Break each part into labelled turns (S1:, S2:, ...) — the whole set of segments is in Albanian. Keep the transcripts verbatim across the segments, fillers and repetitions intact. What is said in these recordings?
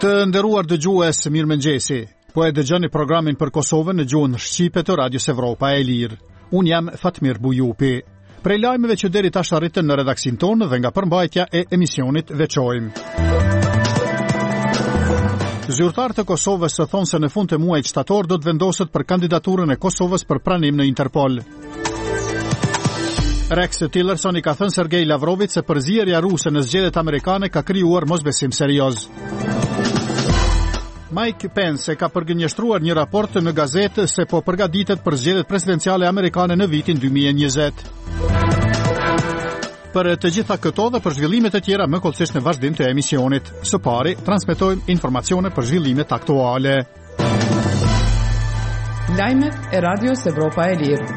S1: Të nderuar dëgjues, mirëmëngjesi. Po e dëgjoni programin për Kosovën në gjuhën shqipe të Radios Evropa e Lirë. Unë jam Fatmir Bujupi. Prej lajmeve që deri tash arritën në redaksin tonë dhe nga përmbajtja e emisionit veçojmë. Zyrtarët e Kosovës së thonë se në fund të muajit shtator do të vendoset për kandidaturën e Kosovës për pranim në Interpol. Rex Tillerson i ka thënë Sergej Lavrovit se përzierja ruse në zgjedhjet amerikane ka krijuar mosbesim serioz. Mike Pence ka përgënjeshtruar një raport në gazetë se po përgatitet për zgjedhjet presidenciale amerikane në vitin dy mijë e njëzet. Për të gjitha këto dhe për zhvillimet e tjera më kollësisht në vazhdim të emisionit. Së pari, transmetojmë informacione për zhvillimet aktuale.
S2: Lajmet e Radios Evropa e Lirë.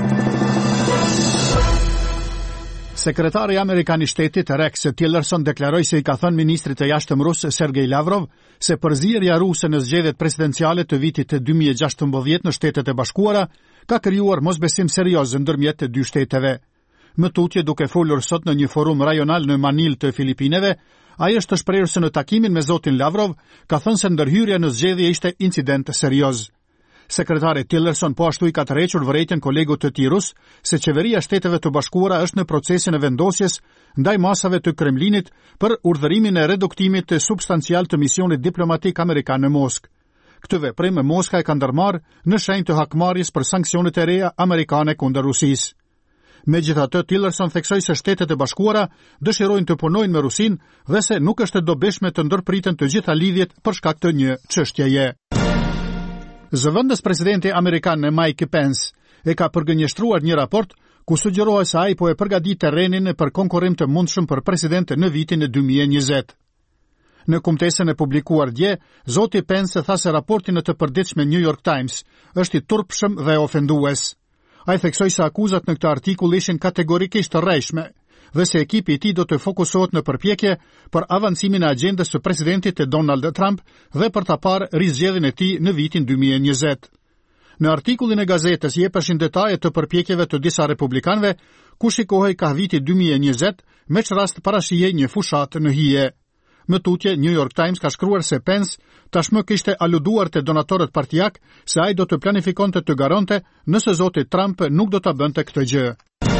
S1: Sekretari Amerikan i Shtetit Rex Tillerson deklaroi se i ka thënë ministrit të jashtëm rus Sergej Lavrov se përzierja ruse në zgjedhjet presidenciale të vitit dy mijë e gjashtëmbëdhjetë në Shtetet e Bashkuara ka krijuar mosbesim serioz ndërmjet të dy shteteve. Më tutje, duke folur sot në një forum rajonal në Manil të Filipineve, ai është të shprehur se në takimin me zotin Lavrov ka thënë se ndërhyrja në zgjedhje ishte incident serioz. Sekretari Tillerson po ashtu i ka tërhequr vërejtjen kolegut të tij rus se qeveria Shteteve të Bashkuara është në procesin e vendosjes ndaj masave të Kremlinit për urdhërimin e reduktimit të substancial të misionit diplomatik amerikan në Moskë. Këtë veprim Moska e ka ndërmarrë në shenjë të hakmarrjes për sanksionet e reja amerikane kundër Rusisë. Megjithatë, Tillerson theksoi se Shtetet e Bashkuara dëshirojnë të punojnë me Rusinë dhe se nuk është e dobishme të ndërpriten të gjitha lidhjet për shkak të një çështjeje. Zëvendës presidenti amerikan Mike Pence e ka përgënjeshtruar një raport ku sugjerohet se ai po e përgatit terrenin për konkurrim të mundshëm për president në vitin e dy mijë e njëzet. Në kumtesën e publikuar dje, zoti Pence tha se raporti në të përditshme New York Times është i turpshëm dhe ofendues. Ai theksoi se akuzat në këtë artikull ishin kategorikisht të rrejshme dhe se ekipi i tij do të fokusohet në përpjekje për avancimin e agjendës së presidentit Donald Trump dhe për ta parë rizgjedhjen e tij në vitin dy mijë e njëzet. Në artikullin e gazetës jepeshin detaje të përpjekjeve të disa republikanëve ku shikohej ka viti dy mijë e njëzet me çrast parashihej një fushat në hije. Më tutje, New York Times ka shkruar se Pence tashmë kishte aluduar te donatorët partijak se ai do të planifikonte të garonte nëse zoti Trump nuk do ta bënte këtë gjë.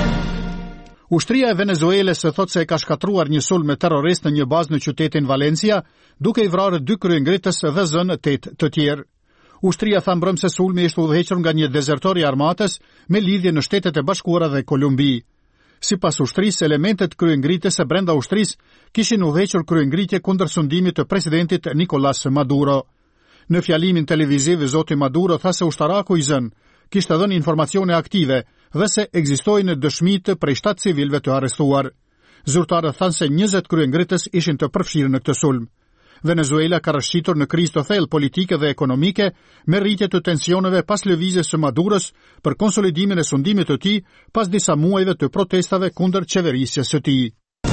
S1: Ushtria e Venezuelës thot se e ka shkatruar një sulm terrorist në një bazë në qytetin Valencia, duke i vrarë dy kryengritës dhe zënë tetë të tjerë. Ushtria tha mbrëm se sulmi ishte udhëhequr nga një dezertor i armatës me lidhje në Shtetet e Bashkuara dhe Kolumbi. Sipas ushtrisë, elementet kryengritëse brenda ushtrisë kishin udhëhequr kryengritje kundër sundimit të presidentit Nicolas Maduro. Në fjalimin televiziv, zoti Maduro tha se ushtaraku i zën kishte dhënë informacione aktive dhe se ekzistojnë dëshmitë prej shtatë civilëve të arrestuar. Zyrtarët thanë se njëzet kryengritës ishin të përfshirë në këtë sulm. Venezuela ka rrëshqitur në krizë të thellë politike dhe ekonomike me rritje të tensioneve pas lëvizjes së Maduros për konsolidimin e sundimit të tij pas disa muajve të protestave kundër qeverisjes së tij.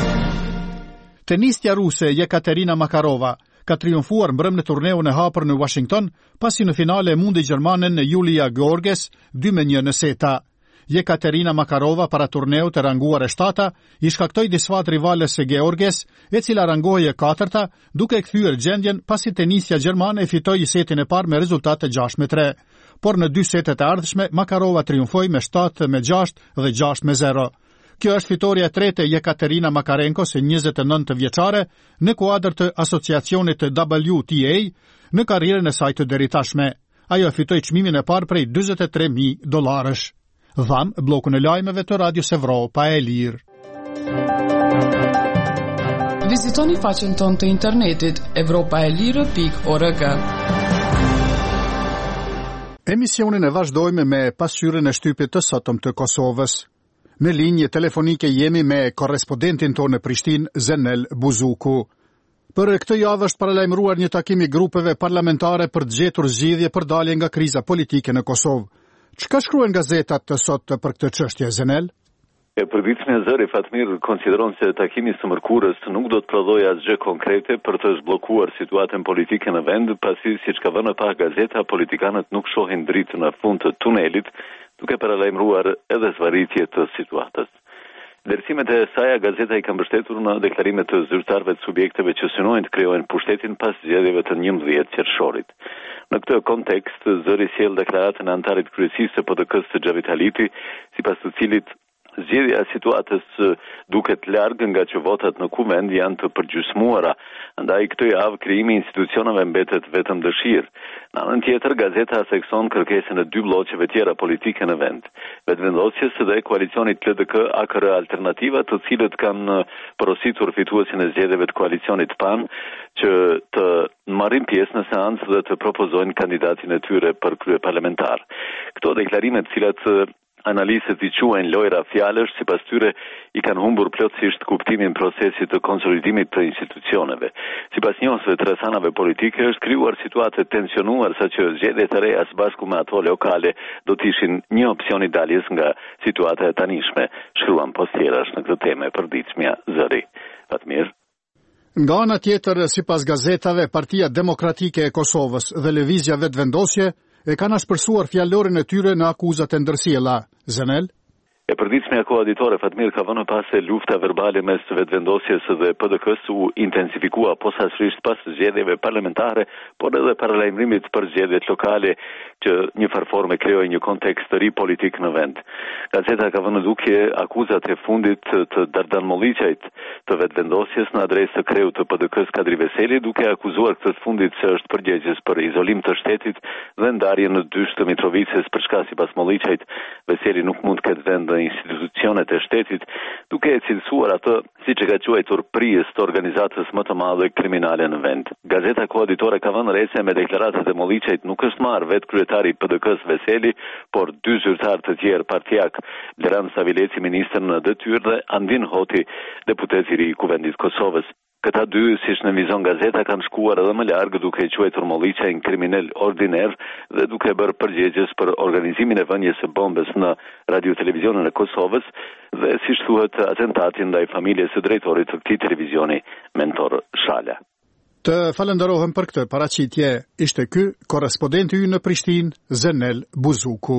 S1: Tenistja ruse Jekaterina Makarova ka triumfuar mbrëm në turneun e hapur në Washington pasi në finale e mundi gjermanen në Julia Georges dy me një në seta. Jekaterina Makarova para turneut e ranguar e shtata i shkaktoi disfat rivales së Georges, e cila rangohej e katërta, duke kthyer gjendjen pasi tenisja gjermane e fitoi setin e parë me rezultat gjashtë me tre. Por në dy setet e ardhshme Makarova triumfoi me shtatë me gjashtë dhe gjashtë me zero. Kjo është fitoria e tretë e Jekaterina Makarenko, së njëzet e nëntë vjeçare, në kuadër të asociacionit W T A në karrierën e saj të deritashme. Ajo fitoi çmimin e parë prej dyzet e tre mijë dollarësh. Dham blokun e lajmeve të Radios Evropa e Lirë.
S2: Vizitoni faqen tonë të internetit evropaelire pikë org.
S1: Emisionin e vazhdojmë me pasqyrën e shtypit të sotëm të Kosovës. Në linjë telefonike jemi me korrespondentin tonë në Prishtinë, Zenel Buzuku. Për këtë javë është paralajmëruar një takim i grupeve parlamentare për të gjetur zgjidhje për dalje nga kriza politike në Kosovë. Çka shkruan gazetat të sot për këtë çështje, Zenel?
S3: E përditshme zëri Fatmir konsideron se takimi së mërkurës nuk do të prodhojë asgjë konkrete për të zblokuar situatën politike në vend, pasi siç ka vënë pa gazeta, politikanët nuk shohin dritë në fund të tunelit, duke paralajmëruar edhe zvarritje të situatës. Vlerësimet e saj, gazeta i ka mbështetur në deklarimet të zyrtarëve të subjekteve që synojnë të krijojnë pushtetin pas zgjedhjeve të njëmbëdhjetë qershorit. Në këtë kontekst, zëri sjell deklaratën e antarit kryesisë së P D K-s së Xhavit Haliti, sipas të cilit zgjedhja e situatës duket larg nga që votat në kuvend janë të përgjysmuara, andaj këtë javë krijimi i institucioneve mbetet vetëm dëshirë. Në anën tjetër, gazeta sekson kërkesën e dy bloqeve tjera politike në vend, vetëvendosjes dhe koalicionit L D K A K R Alternativa, të cilët kanë porositur fituesin e zgjedhjeve të koalicionit P A N që të marrin pjesë në seancë dhe të propozojnë kandidatin e tyre për kryeparlamentar. Këto deklarime të cilat analistët i quajnë lojra fjalësh, sipas tyre i kanë humbur plotësisht kuptimin e procesit të konsolidimit të institucioneve. Sipas njohësve të rrethanave politike, është krijuar situatë tensionuar saqë zgjedhjet e reja së bashku me ato lokale do të ishin një opsion i daljes nga situata e tanishme, shkruan postierash në këtë temë e përditshmja Zëri. Fatmir.
S1: Nga ana tjetër, sipas gazetave, Partia Demokratike e Kosovës dhe Lëvizja Vetëvendosje e kanë ashpërsuar fjalorin e tyre në akuzat e ndërsjella. Zenel?
S3: E përditshmja koaditore Fatmir ka vënë pas se lufta verbale mes vetëvendosjes dhe P D K-s u intensifikua posaçërisht pas zgjedhjeve parlamentare, por edhe paralajmërimit për zgjedhjet lokale që një farforme krijoi një kontekst të ri politik në vend. Gazeta ka vënë dukje akuzat e fundit të Dardan Molliçajt të vetëvendosjes në adresë të kreut të P D K-s Kadri Veseli, duke akuzuar këtë të fundit se është përgjegjës për izolim të shtetit dhe ndarje në dysh të Mitrovicës, për shkak sipas Molliçajt, Veseli nuk mund të ketë vend në institucionet e shtetit, duke e cilësuar atë siç e ka quajtur prijes të organizatës më të madhe kriminale në vend. Gazeta koaditore ka vënë re se me deklaratat e Molliçajt nuk është marrë vetë kryetari i P D K-s Veseli, por dy zyrtarë të tjerë partijak, Blerand Savileci, ministër në detyrë, dhe Andin Hoti, deputet i ri i Kuvendit Kosovës. Këta dy, siç në vizon gazeta, kanë shkuar edhe më larg duke e quajtur Molliçajin kriminal ordiner dhe duke bërë përgjegjës për organizimin e vënies së bombës në radio-televizionin e Kosovës dhe, siç thuhet, atentatin ndaj familjes së drejtorit të këtij televizioni, Mentor Shala.
S1: Të falenderohem për këtë paraqitje. Ishte ky korrespondenti ynë në Prishtinë, Zenel Buzuku.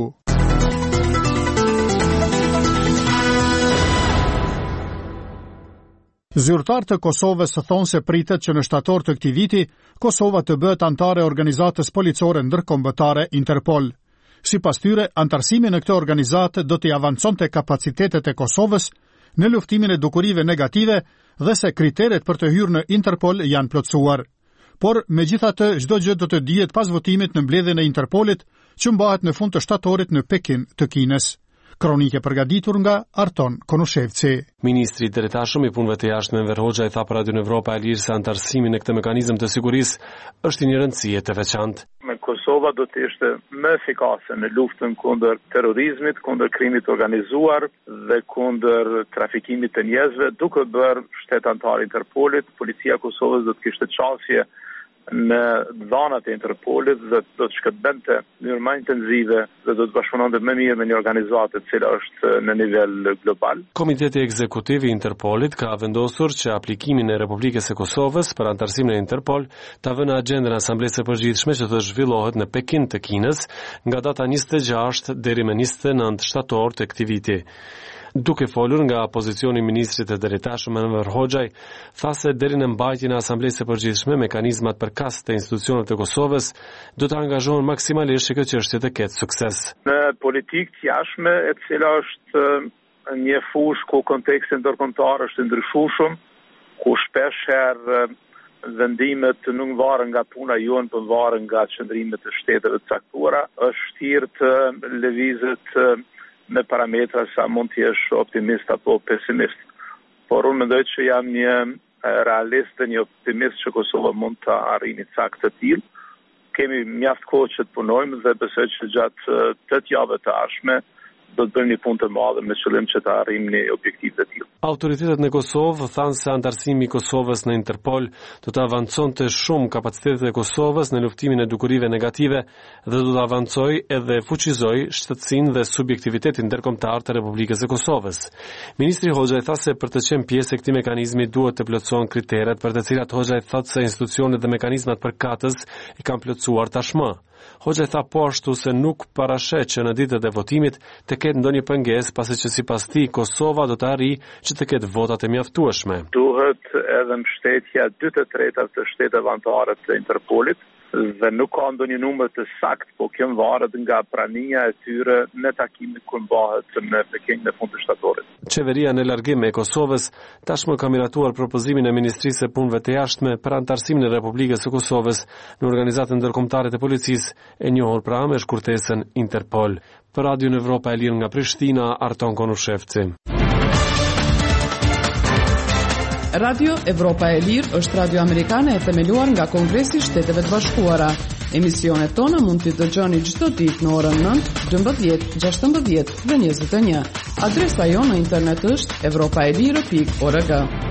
S1: Zyrtarët e Kosovës thonë se pritet që në shtator të këtij viti Kosova të bëhet antare e organizatës policore ndërkombëtare Interpol. Sipas tyre, antarësimi në këtë organizatë do t'i avanconte kapacitetet e Kosovës në luftimin e dukurive negative dhe se kriteret për të hyrë në Interpol janë plotësuar. Por megjithatë, çdo gjë do të dihet pas votimit në mbledhjen e Interpolit, që mbahet në fund të shtatorit në Pekin të Kinës. Kronike përgatitur nga Arton Konushevci.
S4: Ministri i Drejtashëm i Punëve të Jashtme Enver Hoxha i tha për Radio Evropa e Lirë se antarësimi në këtë mekanizëm të sigurisë është një rëndësie të veçantë.
S5: Me Kosova do të ishte më efikase në luftën kundër terrorizmit, kundër krimit organizuar dhe kundër trafikimit të njerëzve, duke bërë shtet antar i Interpolit. Policia e Kosovës do të kishte çështje në dhanat e Interpolit dhe do të shkëtbente në mënyrë më intensive dhe do të bashkëpunonte më mirë me një organizatë e cila është në nivel global.
S4: Komiteti ekzekutiv i Interpolit ka vendosur që aplikimin e Republikës së Kosovës për antarësimin e Interpol ta vënë në agjendën e Asamblesë së Përgjithshme që të zhvillohet në Pekin të Kinës nga data njëzet e gjashtë deri më njëzet e nëntë shtator të këtij viti. Duke folur nga pozicioni i ministrit të drejtashëm Enver Hoxhaj, tha se deri në mbajtjen e Asamblesë së Përgjithshme mekanizmat përkas të institucionet të Kosovës do të angazhohen maksimalisht që kjo çështje të ketë sukses.
S5: Në politikë të jashtme, e cila është një fushë ku konteksti ndërkombëtar është i ndryshuar, ku shpesh herë vendimet nuk varen nga puna jonë, por varen nga qëndrimet e shteteve të caktuara, është vështirë të lëvizet me parametra sa mund të jesh optimist apo pesimist. Por unë mendoj që jam një realist dhe një optimist që Kosova mund të arrijë një cakt të tillë. Kemi mjaft kohë që të punojmë dhe besoj që gjatë tetë javëve të ardhshme do të bëjmë një punë të madhe me qëllim që të arrijmë një objektiv të tillë.
S4: Autoritetet në Kosovë thanë se antarësimi i Kosovës në Interpol do të avanconte shumë kapacitetet e Kosovës në luftimin e dukurive negative dhe do të avancojë edhe fuqizojë shtetësinë dhe subjektivitetin ndërkombëtar të Republikës së Kosovës. Ministri Hoxha tha se për të qenë pjesë e këtij mekanizmi duhet të plotësohen kriteret për të cilat Hoxha thotë se institucionet dhe mekanizmat përkatës i kanë plotësuar tashmë. Hoxha tha po ashtu se nuk parashet që në ditët e votimit të ketë ndonjë pengesë, pasi që sipas tij Kosova do të arrijë që të ketë votat e mjaftueshme.
S5: Duhet edhe mbështetja dy të treta të shtetet anëtare të Interpolit dhe nuk ka ndonjë numër të sakt, po kjo varet nga prania e tyre në takimin ku bëhet në Peking në fund të shtatorit.
S4: Qeveria në largim e Kosovës tashmë ka miratuar propozimin e Ministrisë së Punëve të Jashtme për anëtarësimin e Republikës së Kosovës në organizatën ndërkombëtare të policisë e njohur pra me shkurtesën Interpol. Për Radio Evropa e Lirë nga Prishtina, Arton Konushevci.
S2: Radio Evropa e Lirë është radio amerikane e themeluar nga Kongresi i Shteteve të Bashkuara. Emisionet tona mund t'i dëgjoni çdo ditë në orën nëntë, dymbëdhjetë, gjashtëmbëdhjetë dhe njëzet e një. Adresa jonë në internet është evropaelire pikë org.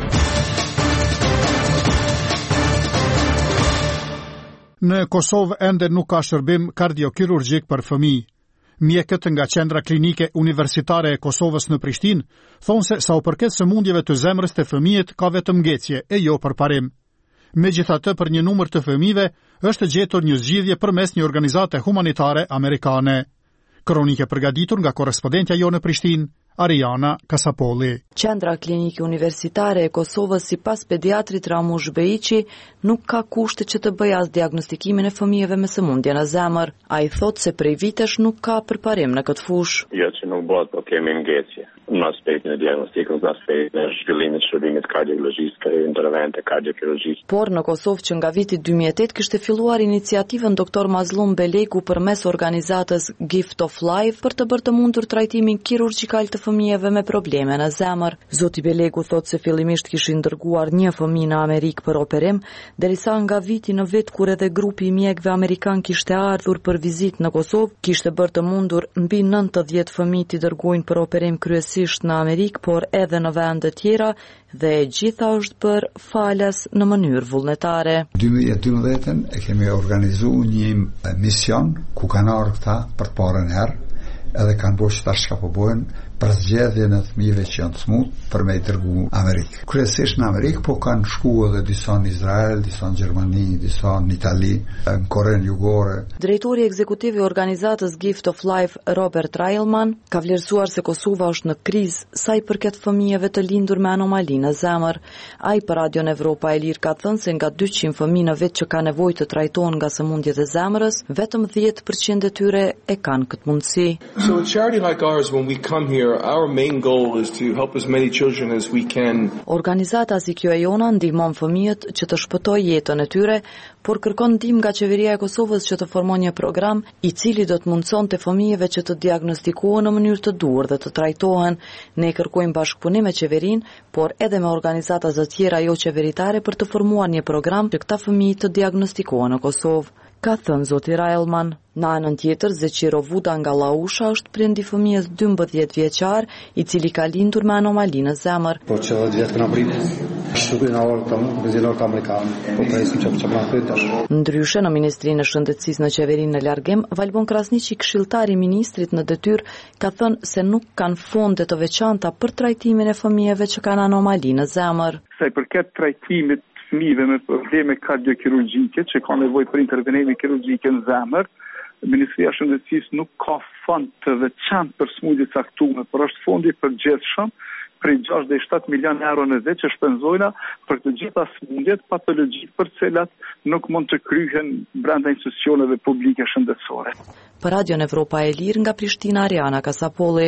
S1: Në Kosovë ende nuk ka shërbim kardiokirurgjik për fëmijë. Mjekët nga qendra klinike universitare e Kosovës në Prishtinë thonë se sa u përket sëmundjeve të zemrës të fëmijët ka vetëm ngecje e jo përparim. Megjithatë, për një numër të fëmijëve është gjetur një zgjidhje përmes një organizate humanitare amerikane. Kronike përgatitur nga korrespondentja jo në Prishtinë, Ariana Kasapolli.
S6: Qendra klinike universitare e Kosovës sipas pediatrit Ramush Beiqi nuk ka kushte që të bëjë as diagnostikimin e fëmijëve me sëmundje në zemër. Ai thotë se prej vitesh nuk ka përparim në këtë fushë.
S7: Jo që nuk bëhet, po kemi ngecje. Në aspektin e diagnostikës, në aspektin e zhvillimit të shërbimit kardiologjisë, ka intervente kardiokirurgjike.
S6: Por në Kosovë që nga viti dy mijë e tetë kishte filluar iniciativën doktor Mazlum Belegu përmes organizatës Gift of Life për të bërë të mundur trajtimin kirurgjikal të fëmijëve me probleme në zemër. Zoti Belegu thotë se fillimisht kishin dërguar një fëmijë në Amerikë për operim, derisa nga viti në vit kur edhe grupi i mjekëve amerikan kishte ardhur për vizitë në Kosovë, kishte bërë të mundur mbi nëntëdhjetë fëmijë të dërguin për operim kryesisht në Amerikë, por edhe në vende tjera, dhe e gjitha është bërë falas në mënyrë vullnetare.
S8: dy mijë e dymbëdhjetë e kemi organizuar një mision ku kanë ardhur këta për të parën herë, edhe kanë bërë çfarë çka po bëjnë për zgjedhjen e fëmijëve që janë të smut për me i dërgu Amerikë. Kryesisht në Amerikë, po kanë shkuar edhe disa në Izrael, disa në Gjermani, disa në Itali, në Korenë Jugore.
S6: Drejtori ekzekutiv i organizatës Gift of Life, Robert Railman, ka vlerësuar se Kosova është në krizë sa i përket fëmijëve të lindur me anomali në zemër. Ai për Radio Evropa e Lirë ka thënë se nga dyqind fëmijë në vit që kanë nevojë të trajtohen nga sëmundjet e zemrës, vetëm dhjetë përqind e tyre e kanë këtë mundësi.
S9: So a charity like ours, when we come here, our main goal is to help as many children as we can.
S6: Organizata si kjo e jona ndihmon fëmijët që të shpëtojë jetën e tyre, por kërkon ndihmë nga qeveria e Kosovës që të formojë një program i cili do të mundsonte fëmijëve që të diagnostikohen në mënyrë të duhur dhe të trajtohen. Ne kërkojmë bashkëpunim me qeverinë, por edhe me organizata të tjera jo qeveritare për të formuar një program që këta fëmijë të diagnostikohen në Kosovë. Ka thënë zoti Railman. Në anën tjetër, Zeqiro Vuda nga Lausha është prindi fëmijës dymbëdhjetë vjeçar, i cili ka lindur me anomali në zemër.
S10: Po që dhjetë vjetë këna prit, shtupi në orë të më, benzinor të Amerikanë, po presim që që pranë këtë tash.
S6: Ndryshe në Ministrinë e Shëndetësisë në qeverinë në largim, Valbon Krasniqi, këshilltari i ministrit në detyrë, ka thënë se nuk kanë fonde të veçanta për trajtimin e fëmijëve që kanë anomali në zemër.
S5: Sa i përket trajtimit fëmijëve me probleme kardiokirurgjike që ka nevojë për intervenime kirurgjike në zemër, Ministria e Shëndetësisë nuk ka fond të veçantë për smundje të caktuara, por është fondi i përgjithshëm prej gjashtëdhjetë deri në shtatë milion euro në vit që shpenzojna për të gjitha smundjet patologjike për të cilat nuk mund të kryhen brenda institucioneve publike shëndetësore.
S6: Për Radio Evropa e Lirë nga Prishtina, Ariana Kasapolli.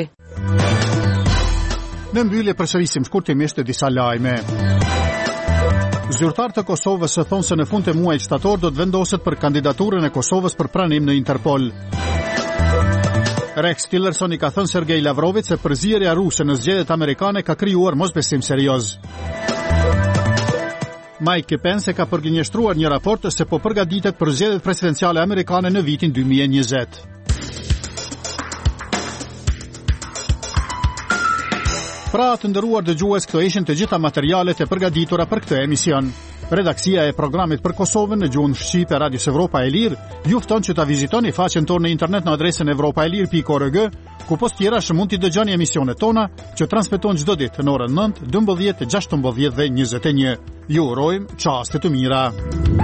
S1: Në mbyllje përsërisim shkurtimisht disa lajme. Zyrtarët e Kosovës thonë se në fund të muajit shtator do të vendoset për kandidaturën e Kosovës për pranim në Interpol. Rex Tillerson i ka thënë Sergej Lavrovit se përzierja ruse në zgjedhjet amerikane ka krijuar mosbesim serioz. Mike Pence ka përgjigjëstruar një raport se po përgatitet për zgjedhjet presidenciale amerikane në vitin dy mijë e njëzet. Pra të ndëruar dëgjues, këto ishin të gjitha materialet e përgatitura për këtë emision. Redaksia e programit për Kosovën në gjuhën shqipe Radios Evropa e Lirë ju fton që ta vizitoni faqen tonë në internet në adresën evropaelir pikë org, ku post tjera që mund t'i dëgjoni emisionet tona që transmeton çdo ditë në orën nëntë, dymbëdhjetë, gjashtëmbëdhjetë dhe njëzet e një. Ju urojmë çaste të mira.